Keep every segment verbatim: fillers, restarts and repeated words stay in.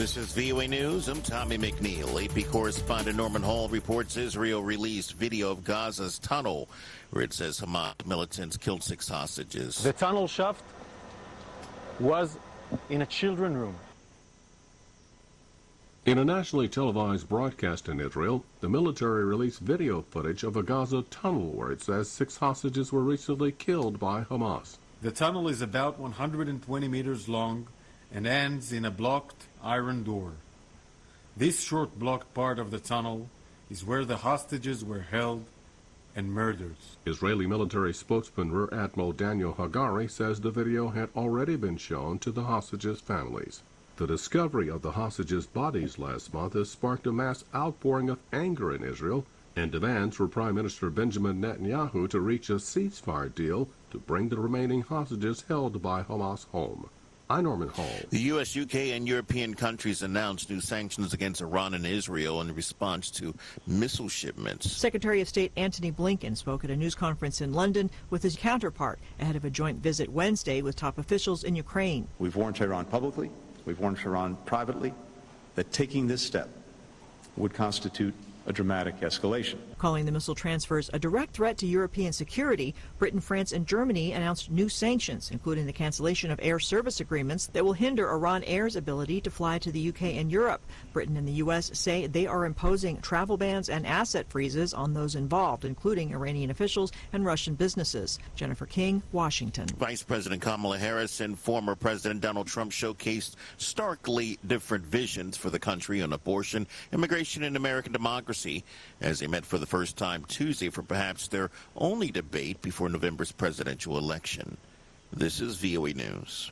This is V O A News. I'm Tommy McNeil. A P correspondent Norman Hall reports Israel released video of Gaza's tunnel where it says Hamas militants killed six hostages. The tunnel shaft was in a children's room. In a nationally televised broadcast in Israel, the military released video footage of a Gaza tunnel where it says six hostages were recently killed by Hamas. The tunnel is about one hundred twenty meters long and ends in a blocked iron door. This short blocked part of the tunnel is where the hostages were held and murdered. Israeli military spokesman Rear Admiral Daniel Hagari says the video had already been shown to the hostages' families. The discovery of the hostages' bodies last month has sparked a mass outpouring of anger in Israel and demands for Prime Minister Benjamin Netanyahu to reach a ceasefire deal to bring the remaining hostages held by Hamas home. I'm Norman Hall. The U S, U K, and European countries announced new sanctions against Iran and Israel in response to missile shipments. Secretary of State Antony Blinken spoke at a news conference in London with his counterpart ahead of a joint visit Wednesday with top officials in Ukraine. We've warned Tehran publicly, we've warned Tehran privately, that taking this step would constitute a dramatic escalation. Calling the missile transfers a direct threat to European security, Britain, France, and Germany announced new sanctions, including the cancellation of air service agreements that will hinder Iran Air's ability to fly to the U K and Europe. Britain and the U S say they are imposing travel bans and asset freezes on those involved, including Iranian officials and Russian businesses. Jennifer King, Washington. Vice President Kamala Harris and former President Donald Trump showcased starkly different visions for the country on abortion, immigration, and American democracy as they met for the first time Tuesday for perhaps their only debate before November's presidential election. This is V O A News.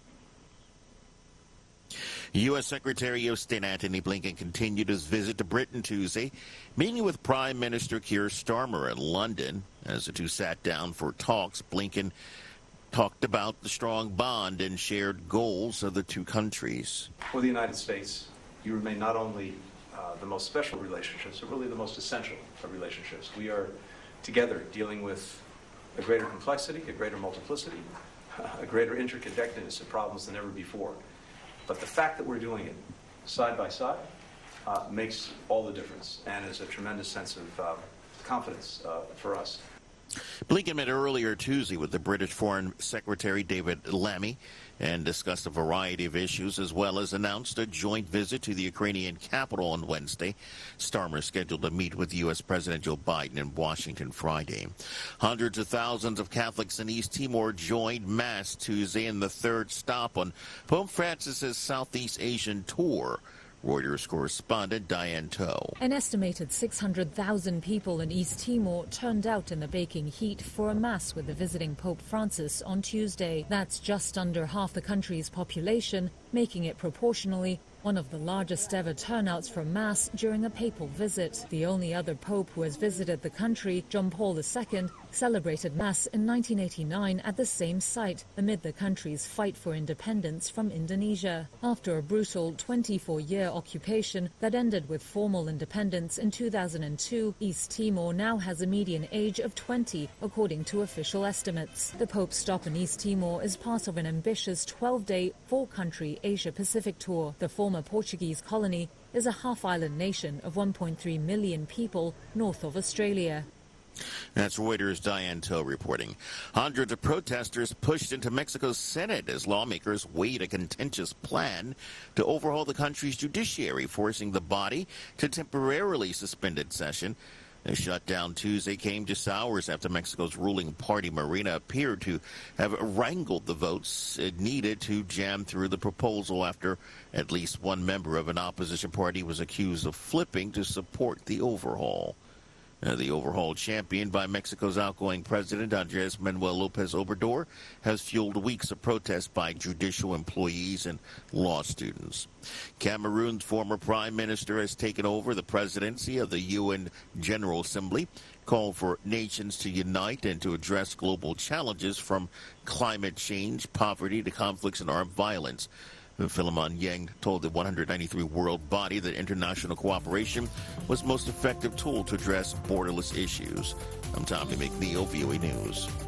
U S. Secretary of State Antony Blinken continued his visit to Britain Tuesday, meeting with Prime Minister Keir Starmer in London. As the two sat down for talks, Blinken talked about the strong bond and shared goals of the two countries. For the United States, you remain not only Uh, the most special relationships, but really the most essential of relationships. We are together dealing with a greater complexity, a greater multiplicity, a greater interconnectedness of problems than ever before. But the fact that we're doing it side by side uh, makes all the difference and is a tremendous sense of uh, confidence uh, for us. Blinken met earlier Tuesday with the British Foreign Secretary David Lammy and discussed a variety of issues, as well as announced a joint visit to the Ukrainian capital on Wednesday. Starmer scheduled to meet with U S. President Joe Biden in Washington Friday. Hundreds of thousands of Catholics in East Timor joined Mass Tuesday in the third stop on Pope Francis's Southeast Asian tour. Reuters correspondent Diane Toe. An estimated six hundred thousand people in East Timor turned out in the baking heat for a mass with the visiting Pope Francis on Tuesday. That's just under half the country's population, making it proportionally one of the largest ever turnouts for Mass during a papal visit. The only other pope who has visited the country, John Paul the Second, celebrated Mass in nineteen eighty-nine at the same site amid the country's fight for independence from Indonesia. After a brutal twenty-four year occupation that ended with formal independence in two thousand two, East Timor now has a median age of twenty, according to official estimates. The Pope's stop in East Timor is part of an ambitious twelve day, four-country Asia-Pacific tour. The former Portuguese colony is a half-island nation of one point three million people north of Australia. That's Reuters' Diane Toe reporting. Hundreds of protesters pushed into Mexico's Senate as lawmakers weighed a contentious plan to overhaul the country's judiciary, forcing the body to temporarily suspend its session. The shutdown Tuesday came just hours after Mexico's ruling party, Morena, appeared to have wrangled the votes it needed to jam through the proposal after at least one member of an opposition party was accused of flipping to support the overhaul. Uh, the overhaul, championed by Mexico's outgoing president, Andrés Manuel López Obrador, has fueled weeks of protests by judicial employees and law students. Cameroon's former prime minister has taken over the presidency of the U N General Assembly, called for nations to unite and to address global challenges from climate change, poverty, to conflicts and armed violence. Philemon Yang told the one hundred ninety-three world body that international cooperation was the most effective tool to address borderless issues. I'm Tommy McNeil, V O A News.